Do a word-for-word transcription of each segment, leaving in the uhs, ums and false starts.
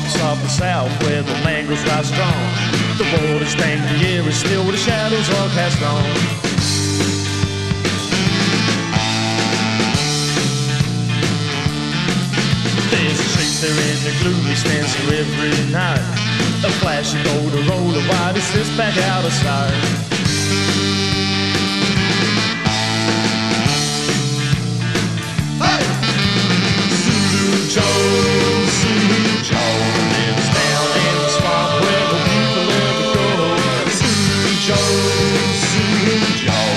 swamps of the south where the land grows right strong. The waters bank, the air is still, the shadows are cast on. There's a shape there in the gloomy stands here every night. A flash of gold, a roll of white, it's this back out of sight. Joe, Zulu Joe lives down in the swamp where the people never go. Zulu Joe, Zulu Joe.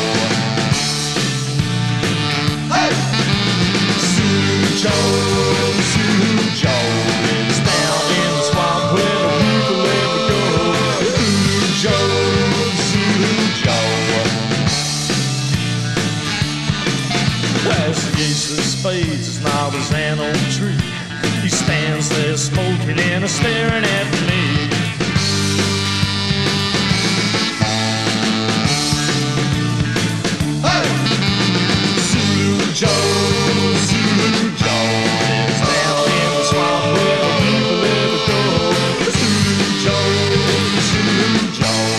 Hey! Zulu Joe, Zulu Joe lives down in the swamp where the people never go. Zulu Joe, Zulu Joe. As the ace of spades is not as an old tree, he stands there smoking and a staring at me. Hey! Zulu Joe, Zulu Joe lives down in the swamp where the people never go. Zulu Joe, Zulu Joe.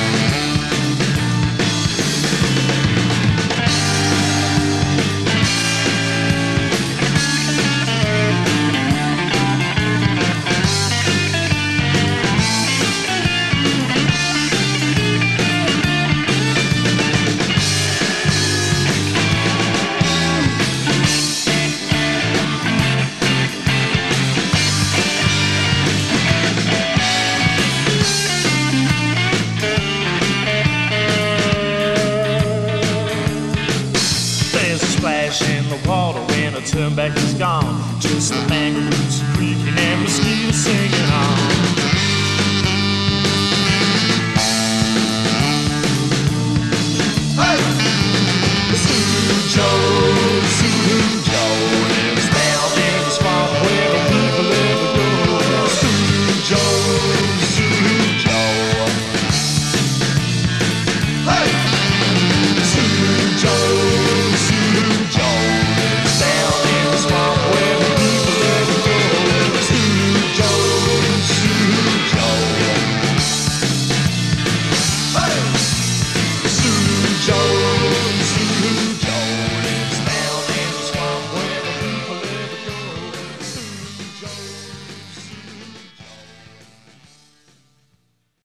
In the water when I turn back, it's gone. Just the mangroves creaking and mosquitoes singing on.